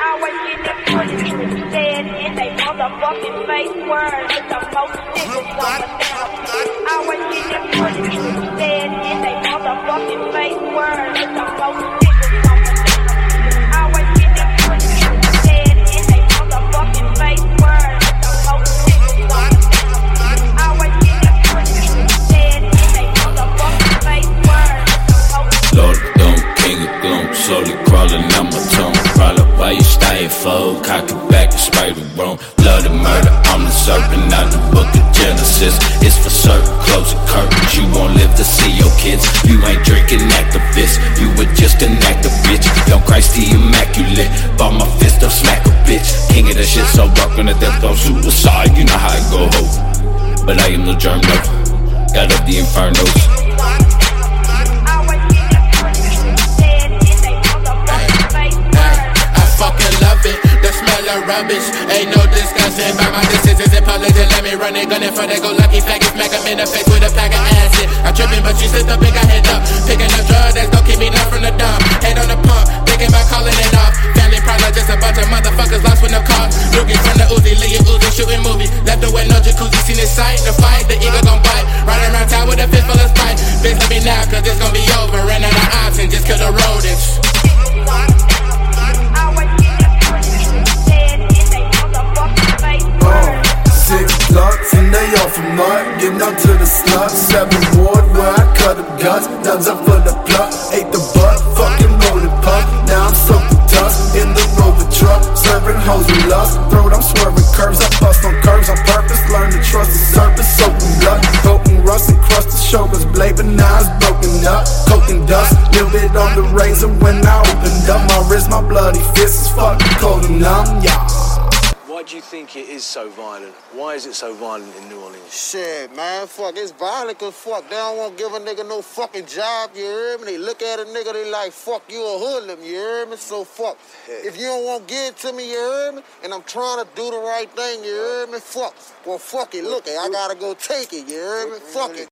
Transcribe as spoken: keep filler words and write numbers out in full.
Always get the footage, dead in they motherfucking face. Word with the most niggas on the damn. Always get the footage, dead in they motherfucking face. Word with the most niggas on the damn. Always get the footage, dead in they motherfucking face. Word with the most niggas on the damn. Always get the footage, dead in they motherfucking face. Word with the most. Lord of Doom, King of Gloom, slowly crawling out my tongue. Crawl up while you staying fold, cock it back and spray the room. Blood and murder, I'm the serpent out the book of Genesis. It's for certain, close the curtains, you won't live to see your kids. You ain't drinking activist, you were just an active bitch. Young Christ the Immaculate, bought my fist up, smack a bitch. King of that shit, so rock on the death row, suicide, you know how it go, ho. But I am no germ, no, got up the infernos. Rubbish, ain't no discussion about my decisions and politics. Let me run it, gunning for that go lucky faggot, smack him in the face with a pack of acid. I'm tripping, but she slipped up and got head up. Picking up drugs that's gon' keep me down from the dump. Head on the pump, thinking about calling it off. Family problem, just a bunch of motherfuckers lost with no cars. Looking from the Uzi, Leah Uzi, shooting movie. Left away no jacuzzi, seen his sight. The fight, the eagle gon' bite. Riding around town with a fist full of spite. Bitch, let me now, cause it's gon' be over. Ran out of options, just kill the rodents. And they all from mud, getting up to the slut. Seven ward where I cut them guts. Nuns up for the plug, ate the butt, fucking rolling pump. Now I'm soaking dust in the rover truck, serving hoes with lust. Throat, I'm swerving curves, I bust on curves on purpose. Learn to trust the surface, soaking blood, poking rust and crust the shoulders, blade, but now it's broken up, coking dust. Little bit on the razor when I opened up my wrist, my bloody fist is fucking cold and numb, yeah. Why do you think it is so violent? Why is it so violent in New Orleans? Shit, man, fuck, it's violent cause fuck, they don't want to give a nigga no fucking job, you hear me? They look at a nigga, they like, fuck, you a hoodlum, you hear me? So fuck, yeah. If you don't want to give it to me, you hear me? And I'm trying to do the right thing, you hear me? Fuck, well, fuck it, look, I gotta go take it, you hear me? Fuck it.